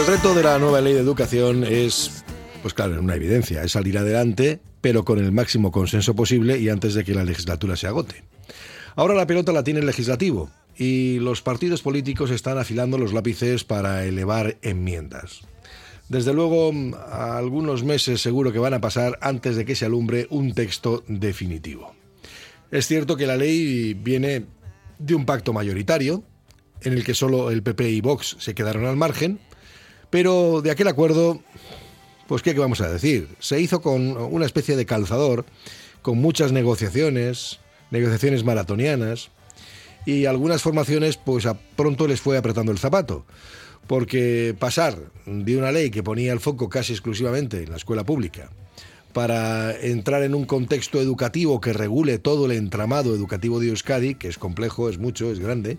El reto de la nueva ley de educación es, pues claro, una evidencia, es salir adelante, pero con el máximo consenso posible y antes de que la legislatura se agote. Ahora la pelota la tiene el legislativo y los partidos políticos están afilando los lápices para elevar enmiendas. Desde luego, algunos meses seguro que van a pasar antes de que se alumbre un texto definitivo. Es cierto que la ley viene de un pacto mayoritario, en el que solo el PP y Vox se quedaron al margen, pero de aquel acuerdo, pues ¿qué vamos a decir? Se hizo con una especie de calzador, con muchas negociaciones maratonianas, y algunas formaciones pues pronto les fue apretando el zapato, porque pasar de una ley que ponía el foco casi exclusivamente en la escuela pública para entrar en un contexto educativo que regule todo el entramado educativo de Euskadi, que es complejo, es mucho, es grande,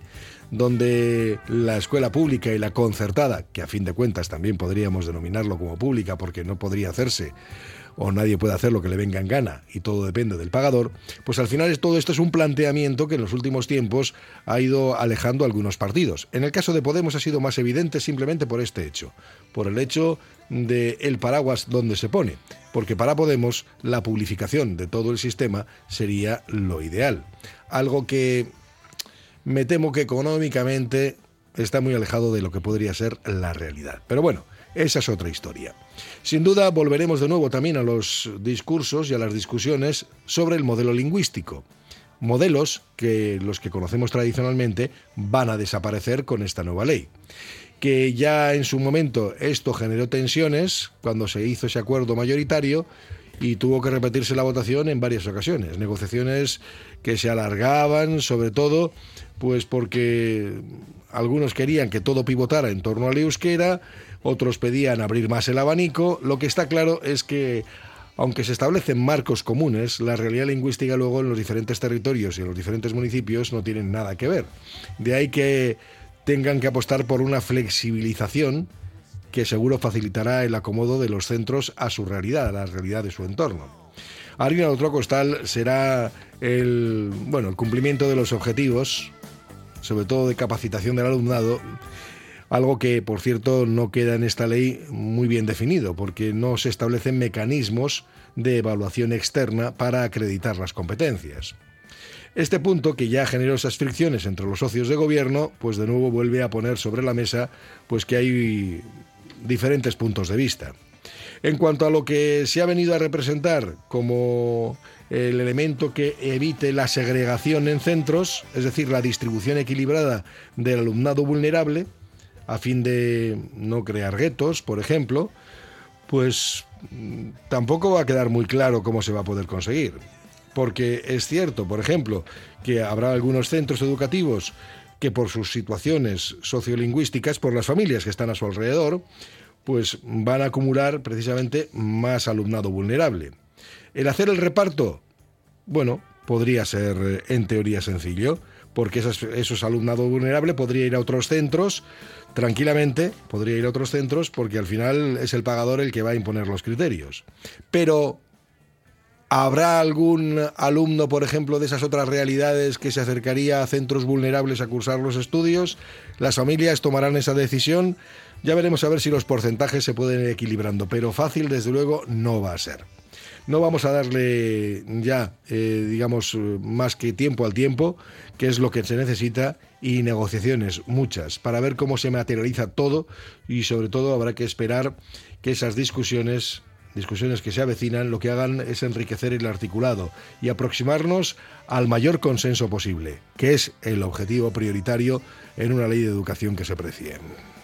donde la escuela pública y la concertada, que a fin de cuentas también podríamos denominarlo como pública porque no podría hacerse o nadie puede hacer lo que le venga en gana y todo depende del pagador, pues al final todo esto es un planteamiento que en los últimos tiempos ha ido alejando a algunos partidos. En el caso de Podemos ha sido más evidente simplemente por este hecho, por el hecho del paraguas donde se pone, porque para Podemos la publificación de todo el sistema sería lo ideal, algo que me temo que económicamente está muy alejado de lo que podría ser la realidad. Pero bueno, esa es otra historia. Sin duda volveremos de nuevo también a los discursos y a las discusiones sobre el modelo lingüístico. Modelos que los que conocemos tradicionalmente van a desaparecer con esta nueva ley. Que ya en su momento esto generó tensiones cuando se hizo ese acuerdo mayoritario y tuvo que repetirse la votación en varias ocasiones. Negociaciones que se alargaban, sobre todo, pues porque algunos querían que todo pivotara en torno al euskera, otros pedían abrir más el abanico. Lo que está claro es que, aunque se establecen marcos comunes, la realidad lingüística luego en los diferentes territorios y en los diferentes municipios no tienen nada que ver. De ahí que tengan que apostar por una flexibilización que seguro facilitará el acomodo de los centros a su realidad, a la realidad de su entorno. Harina de otro costal será el cumplimiento de los objetivos, sobre todo de capacitación del alumnado, algo que, por cierto, no queda en esta ley muy bien definido, porque no se establecen mecanismos de evaluación externa para acreditar las competencias. Este punto, que ya generó esas fricciones entre los socios de gobierno, pues de nuevo vuelve a poner sobre la mesa pues que hay diferentes puntos de vista. En cuanto a lo que se ha venido a representar como el elemento que evite la segregación en centros, es decir, la distribución equilibrada del alumnado vulnerable, a fin de no crear guetos, por ejemplo, pues tampoco va a quedar muy claro cómo se va a poder conseguir. Porque es cierto, por ejemplo, que habrá algunos centros educativos que por sus situaciones sociolingüísticas, por las familias que están a su alrededor, pues van a acumular precisamente más alumnado vulnerable. El hacer el reparto, podría ser en teoría sencillo, porque esos alumnado vulnerable podría ir a otros centros tranquilamente, porque al final es el pagador el que va a imponer los criterios. Pero ¿habrá algún alumno, por ejemplo, de esas otras realidades que se acercaría a centros vulnerables a cursar los estudios? ¿Las familias tomarán esa decisión? Ya veremos a ver si los porcentajes se pueden ir equilibrando, pero fácil, desde luego, no va a ser. No vamos a darle ya, más que tiempo al tiempo, que es lo que se necesita, y negociaciones, muchas, para ver cómo se materializa todo, y sobre todo habrá que esperar que esas discusiones que se avecinan, lo que hagan es enriquecer el articulado y aproximarnos al mayor consenso posible, que es el objetivo prioritario en una ley de educación que se precie.